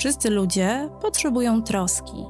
Wszyscy ludzie potrzebują troski,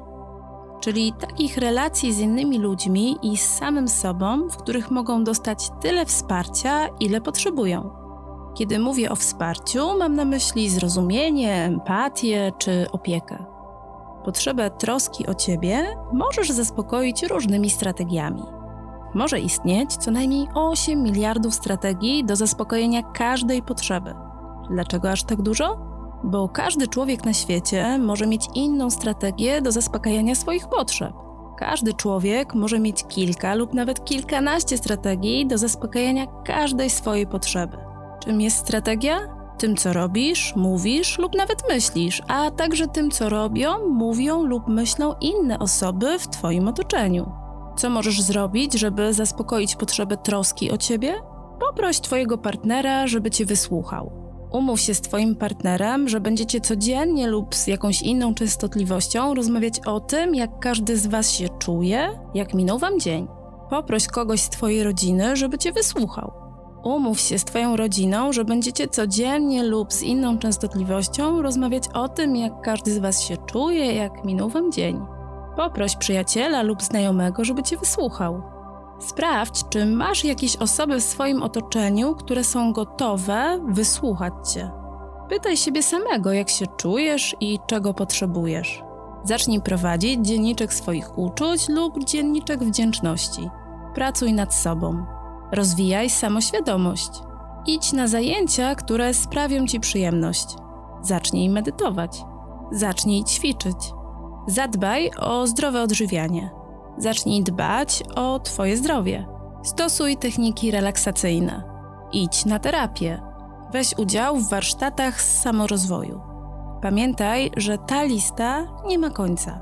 czyli takich relacji z innymi ludźmi i z samym sobą, w których mogą dostać tyle wsparcia, ile potrzebują. Kiedy mówię o wsparciu, mam na myśli zrozumienie, empatię czy opiekę. Potrzebę troski o ciebie możesz zaspokoić różnymi strategiami. Może istnieć co najmniej 8 miliardów strategii do zaspokojenia każdej potrzeby. Dlaczego aż tak dużo? Bo każdy człowiek na świecie może mieć inną strategię do zaspokajania swoich potrzeb. Każdy człowiek może mieć kilka lub nawet kilkanaście strategii do zaspokajania każdej swojej potrzeby. Czym jest strategia? Tym, co robisz, mówisz lub nawet myślisz, a także tym, co robią, mówią lub myślą inne osoby w twoim otoczeniu. Co możesz zrobić, żeby zaspokoić potrzebę troski o ciebie? Poproś twojego partnera, żeby cię wysłuchał. Umów się z twoim partnerem, że będziecie codziennie lub z jakąś inną częstotliwością rozmawiać o tym, jak każdy z was się czuje, jak minął wam dzień. Poproś kogoś z twojej rodziny, żeby cię wysłuchał. Umów się z twoją rodziną, że będziecie codziennie lub z inną częstotliwością rozmawiać o tym, jak każdy z was się czuje, jak minął wam dzień. Poproś przyjaciela lub znajomego, żeby cię wysłuchał. Sprawdź, czy masz jakieś osoby w swoim otoczeniu, które są gotowe wysłuchać cię. Pytaj siebie samego, jak się czujesz i czego potrzebujesz. Zacznij prowadzić dzienniczek swoich uczuć lub dzienniczek wdzięczności. Pracuj nad sobą. Rozwijaj samoświadomość. Idź na zajęcia, które sprawią ci przyjemność. Zacznij medytować. Zacznij ćwiczyć. Zadbaj o zdrowe odżywianie. Zacznij dbać o twoje zdrowie. Stosuj techniki relaksacyjne. Idź na terapię. Weź udział w warsztatach z samorozwoju. Pamiętaj, że ta lista nie ma końca.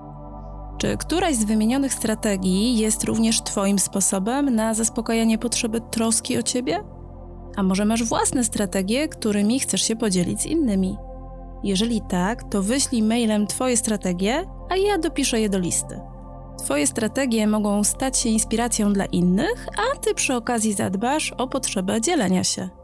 Czy któraś z wymienionych strategii jest również twoim sposobem na zaspokajanie potrzeby troski o ciebie? A może masz własne strategie, którymi chcesz się podzielić z innymi? Jeżeli tak, to wyślij mailem twoje strategie, a ja dopiszę je do listy. Twoje strategie mogą stać się inspiracją dla innych, a ty przy okazji zadbasz o potrzebę dzielenia się.